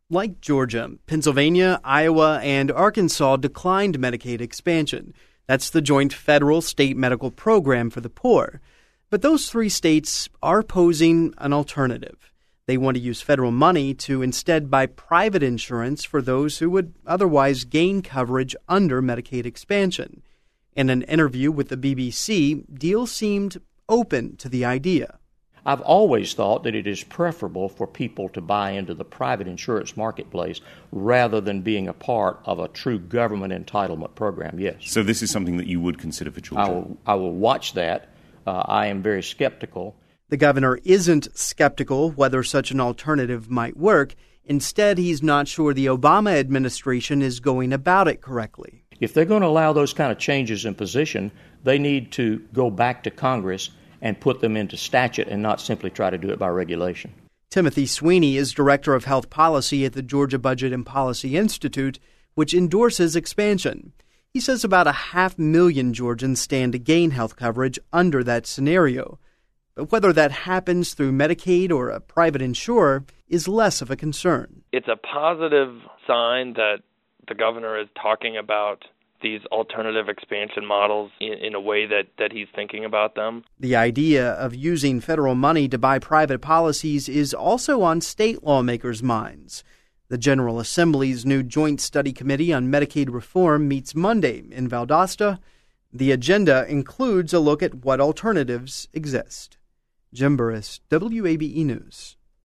Like Georgia, Pennsylvania, Iowa, and Arkansas declined Medicaid expansion. That's the joint federal-state medical program for the poor. But those three states are posing an alternative. They want to use federal money to instead buy private insurance for those who would otherwise gain coverage under Medicaid expansion. In an interview with the BBC, Deal seemed open to the idea. I've always thought that it is preferable for people to buy into the private insurance marketplace rather than being a part of a true government entitlement program, yes. So this is something that you would consider for Georgia? I will watch that. I am very skeptical. The governor isn't skeptical whether such an alternative might work. Instead, he's not sure the Obama administration is going about it correctly. If they're going to allow those kind of changes in position, they need to go back to Congress and put them into statute and not simply try to do it by regulation. Timothy Sweeney is Director of Health Policy at the Georgia Budget and Policy Institute, which endorses expansion. He says about 500,000 Georgians stand to gain health coverage under that scenario. But whether that happens through Medicaid or a private insurer is less of a concern. It's a positive sign that the governor is talking about these alternative expansion models in a way that he's thinking about them. The idea of using federal money to buy private policies is also on state lawmakers' minds. The General Assembly's new Joint Study Committee on Medicaid Reform meets Monday in Valdosta. The agenda includes a look at what alternatives exist. Jim Burris, WABE News.